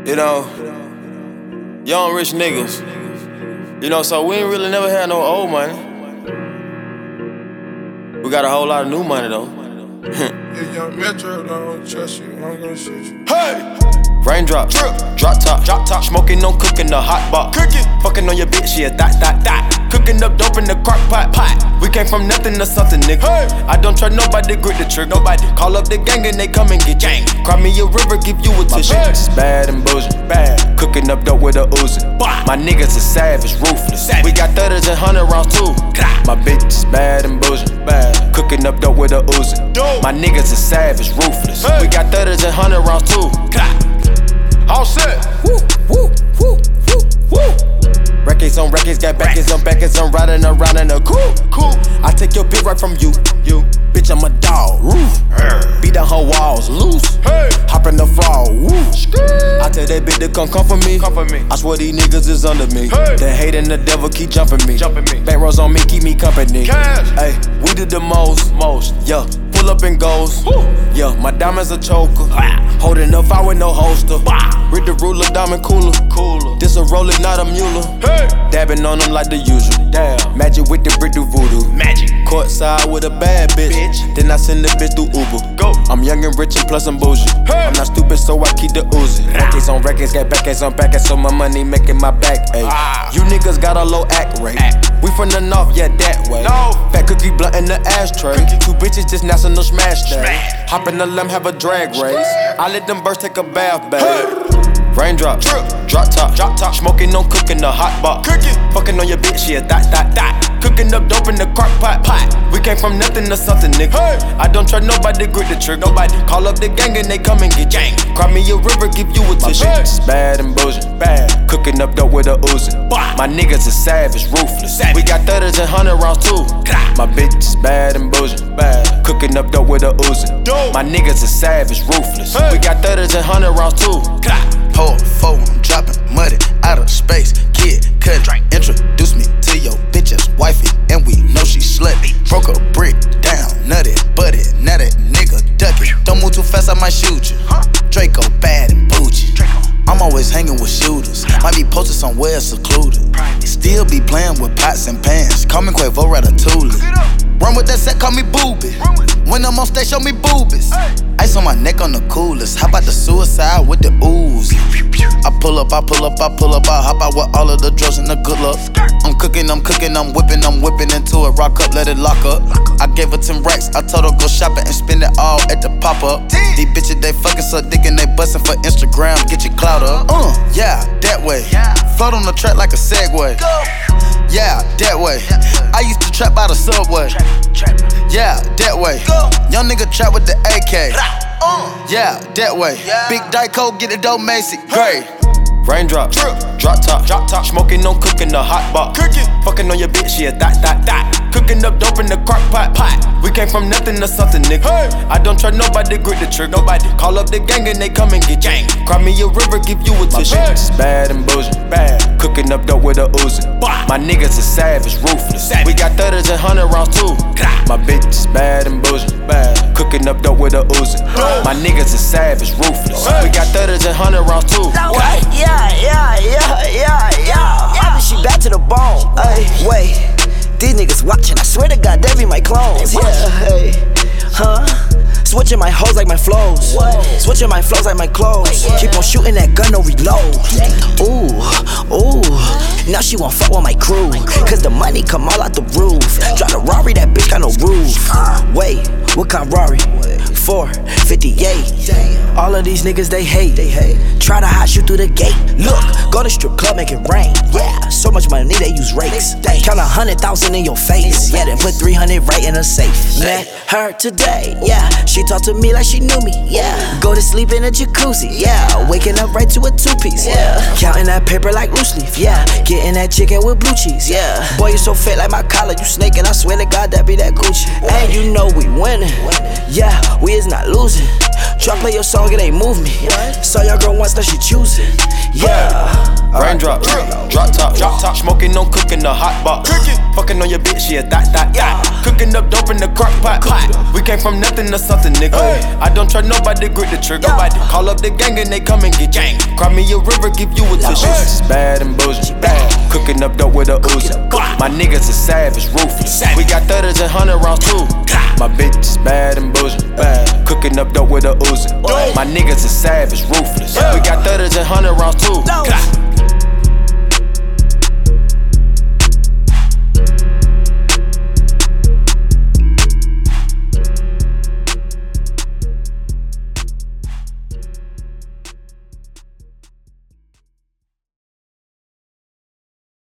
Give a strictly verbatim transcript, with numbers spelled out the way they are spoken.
You know, young rich niggas. You know, so we ain't really never had no old money. We got a whole lot of new money though. If young Metro don't trust you, I'm gonna shoot you. Hey! Raindrop, drip, drop top, drop top. Smoking, no cooking, the hot pot. Cooking, fucking on your bitch, yeah, that, that, that. Cooking up dope in the crock pot, pot. We came from nothing to something, nigga. Hey. I don't trust nobody, grip the trick, nobody. Call up the gang and they come and get gang. Cry me a river, give you a tissue. My bitch is bad and bullshit, bad. Cooking up dope with a Uzi. My niggas is savage, ruthless. Savage. We got thirties and hundred rounds too. My bitch is bad and bullshit, bad. Cooking up dope with a Uzi. My niggas is savage, ruthless. Hey. We got thirties and hundred rounds too. All set. Woo, woo, woo, woo, woo. Records on records, got backers on backers. I'm riding around in a coupe. Cool. I take your bitch right from you. You. Bitch, I'm a dog. Roof. Hey. Beat down her walls loose. Hey. Hop in the fall. Woo. I tell that bitch to come come for me. Come for me. I swear these niggas is under me. Hey. The hate and the devil keep jumping me. Jumping me. Back rows on me, keep me company. Cash. Hey, we did the most. Most. Yeah. Pull up and goes. Woo. Yeah, my diamonds a choker. Ah. Holding up, I with no holster. Bah. Read the ruler, diamond cooler. Cooler. This a roller, not a mule. Hey. Dabbing on them like the usual. Damn. Magic with the brick do voodoo. Magic. Courtside with a bad bitch. bitch. Then I send the bitch through Uber. Go. I'm young and rich and plus I'm bougie. Hey. I'm not stupid, so I keep the Uzi. Records on records, got backers on backers, so my money making my back ache. Ah. You niggas got a low act rate. Act. We from the north, yeah, that way. No. Fat cookie blunt in the ashtray. Cookie. Two bitches just national smash day. Hop in the limb, have a drag race. I let them birds take a bath, babe. Hey. Raindrop, drip, drop top, drop top. Smoking, no cooking, the hot pot. Cooking, fucking on your bitch, yeah, that, that, that. Cooking up dope in the crock pot, pot. We came from nothing to something, nigga. Hey. I don't trust nobody, grip the trick, nobody. Call up the gang and they come and get gang. Cry me a river, give you a tissue. My bitch is bad and bullshit, bad. Cooking up dope with a Uzi. My niggas is savage, ruthless. Savage. We got thirties and hundred rounds too. My bitch is bad and bullshit, bad. Cooking up dope with a Uzi. My niggas is savage, ruthless. Hey. We got thirties and hundred rounds too. Pour four, I'm dropping muddy out of space. Kid, cut it. Introduce me to your bitch's wifey, and we know she slutty. Broke a brick down, nutty, butty. Now that nigga duck it. Don't move too fast, I might shoot you. Draco bad and bougie. I'm always hanging with shooters. Might be posted somewhere secluded. Still be playing with pots and pans. Call me Quavo Ratatouille. Run with that set, call me Booby. When I'm on stage, show me boobies. Ice on my neck on the coolest. How about the suicide with the ooze? I pull up, I pull up, I pull up, I hop out with all of the drugs and the good luck. I'm cooking, I'm cooking, I'm whipping, I'm whipping into it. Rock up, let it lock up. I gave her ten racks, I told her go shopping and spend it all at the pop-up. These bitches, they fucking suck dick and they bustin' for Instagram. Get your clout up. Uh, yeah, that way. Float on the track like a Segway. Yeah, that way. I used to trap by the subway. Yeah, that way. Young nigga trap with the A K. Yeah, that way. Big Dyco, get the dope Macy. Great. Raindrop, drip, drop top, drop top. Smoking, no cooking, the hot pot. Cooking, fucking on your bitch, yeah, that, that, that. Cooking up dope in the crock pot, pot. We came from nothing to something, nigga. Hey. I don't trust nobody, grip the trick, nobody. Call up the gang and they come and get gang. Cry me a river, give you a tissue. My bitch is bad and bullshit, bad. Cooking up dope with a Uzi. My niggas is savage, ruthless. Savage. We got thirties and hundred rounds too. My bitch is bad and bullshit, bad. Cooking up dope with a Uzi. My niggas is savage, ruthless. We got thirties and hundred rounds too. Yeah, yeah, yeah, yeah, yeah. I she back to the bone. Ay, wait, these niggas watching. I swear to God, they be my clones. Yeah, hey, huh? Switching my hoes like my flows. Whoa. Switching my flows like my clothes. Yeah. Keep on shooting that gun, no reload. Ooh, ooh. Now she won't fuck with my crew. Cause the money come all out the roof. Drive a Rari, that bitch got no roof. Wait, what kind of Rari? four fifty-eight. All of these niggas, they hate. They hate. Try to hide you through the gate. Look, go to strip club, make it rain. Yeah, so much money, they use rakes. Count a hundred thousand in your face. Yeah, then put three hundred right in a safe. Met her today. Yeah, she talked to me like she knew me. Yeah, go to sleep in a jacuzzi. Yeah, waking up right to a two-piece. Yeah, counting that paper like loose leaf. Yeah, getting that chicken with blue cheese. Yeah, boy, you so fat like my collar. You snaking, I swear to God, that be that Gucci. And you know we winning. winning. Yeah, we is not losing. Try play your song, it ain't move me. Saw your girl once, now she choosing. Yeah. Raindrop, drop top, drop top. Smoking, no cooking, the hot box. Fucking on your bitch, yeah, that, that, that. Cooking up dope in the crock pot. We came from nothing to something, nigga. I don't try nobody, grip the trigger. Call up the gang and they come and get gang. Cry me a river, give you a tissue. It's bad and bullshit. Cooking up dope with a Uzi. My niggas is savage, ruthless. We got thudders and hundred rounds too. My bitch is bad and bullshit. Cooking up dope with a Uzi. My niggas is savage, ruthless. We got thudders and hundred rounds too.